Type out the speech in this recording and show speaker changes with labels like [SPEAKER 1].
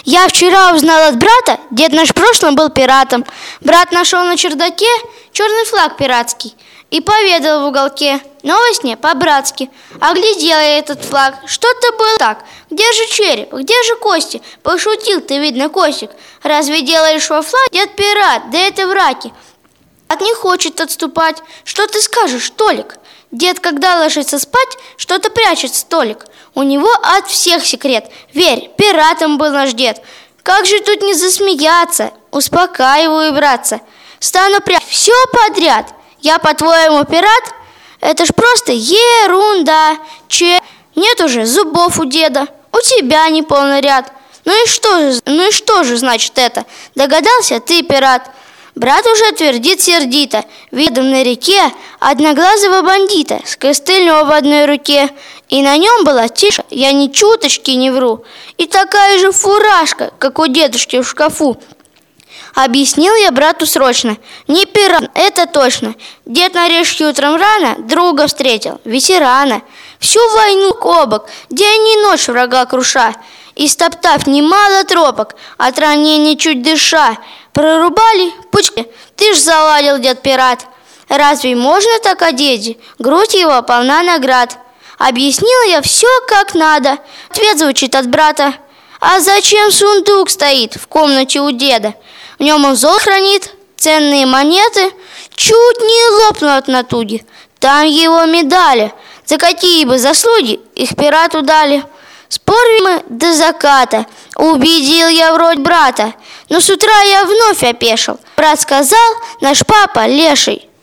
[SPEAKER 1] Я вчера узнал от брата, дед наш в прошлом был пиратом. Брат нашел на чердаке черный флаг пиратский и поведал в уголке: новость мне по-братски. Оглядела я этот флаг, что-то было так. Где же череп, где же кости? Пошутил ты, видно, Костик. Разве делаешь во флаг, дед пират, да это враки. От не хочет отступать. Что ты скажешь, Толик? Дед, когда ложится спать, что-то прячет столик. У него от всех секрет. Верь, пиратом был наш дед. Как же тут не засмеяться? Успокаиваю, братца. Стану прятать все подряд. Я, по-твоему, пират? Это ж просто ерунда. Нет уже зубов у деда. У тебя неполный ряд. Ну и что же значит это? Догадался, ты пират. Брат уже твердит сердито. Видом на реке одноглазого бандита с костылем в одной руке. И на нем была тиша, я ни чуточки не вру. И такая же фуражка, как у дедушки в шкафу. Объяснил я брату срочно: не пират, это точно. Дед на речке утром рано друга встретил, ветерана. Всю войну обок, день и ночь врага круша. И стоптав немало тропок, от ранения чуть дыша, прорубали пучки. Ты ж заладил, дед пират. Разве можно так о деде? Грудь его полна наград. Объяснил я все как надо. Ответ звучит от брата: а зачем сундук стоит в комнате у деда? В нем он золото хранит, ценные монеты. Чуть не лопнул от натуги. Там его медали. За какие бы заслуги их пирату дали. Спорили мы до заката. Убедил я вроде брата. Но с утра я вновь опешил. Брат сказал: наш папа леший.